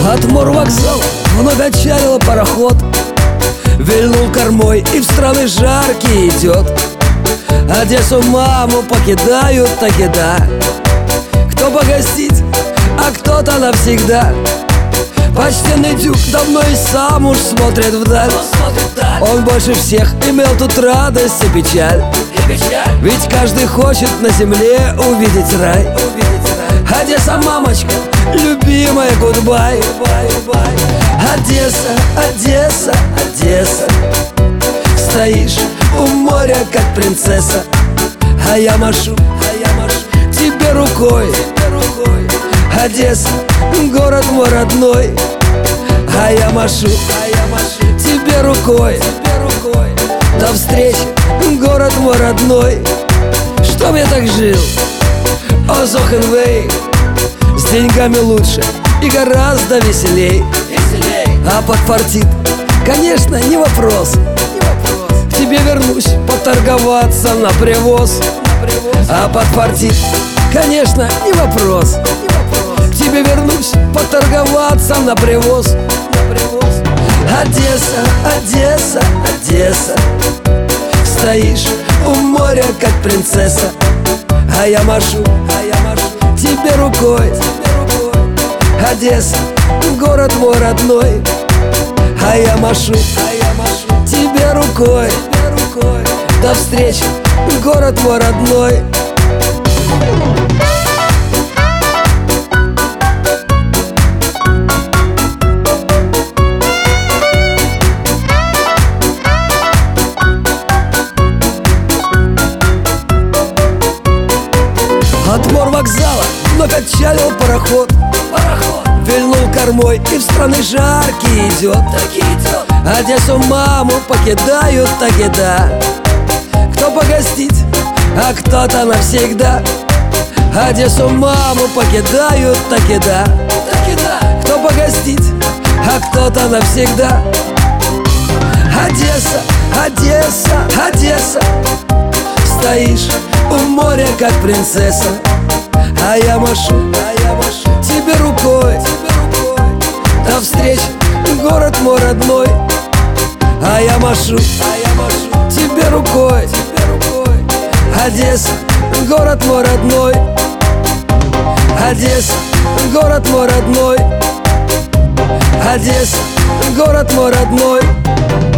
От морвокзала вновь отчалил пароход, вильнул кормой и в страны жаркие идет. Одессу маму покидают таки да. Кто погостить, а кто-то навсегда. Почтенный дюк давно и сам уж смотрит вдаль. Он больше всех имел тут радость и печаль. Ведь каждый хочет на земле увидеть рай. Одесса, мамочка, любимая, гудбай. Одесса, Одесса, Одесса, стоишь у моря, как принцесса. А я машу тебе рукой. Одесса, город мой родной. А я машу тебе рукой. До встречи, город мой родной. Чтоб я так жил, о Зохенвей, с деньгами лучше и гораздо веселей. А подфартит, конечно, не вопрос. К тебе вернусь поторговаться на привоз. А подфартит, конечно, не вопрос. К тебе вернусь поторговаться на привоз. Одесса, Одесса, Одесса, стоишь у моря, как принцесса. А я машу тебе рукой. Одесса, город мой родной. А я машу тебе рукой. До встречи, город мой родной. От морвокзала вновь отчалил пароход, вильнул кормой и в страны жаркие идет. Одессу маму покидают таки да. Кто погостить, а кто-то навсегда. Одессу маму покидают таки да. Кто погостить, а кто-то навсегда. Одесса, Одесса, Одесса, стоишь у моря, как принцесса. А я машу тебе рукой. До встречи, город мой родной. А я машу тебе рукой. Одесса, город мой родной. Одесса, город мой родной. Одесса, город мой родной.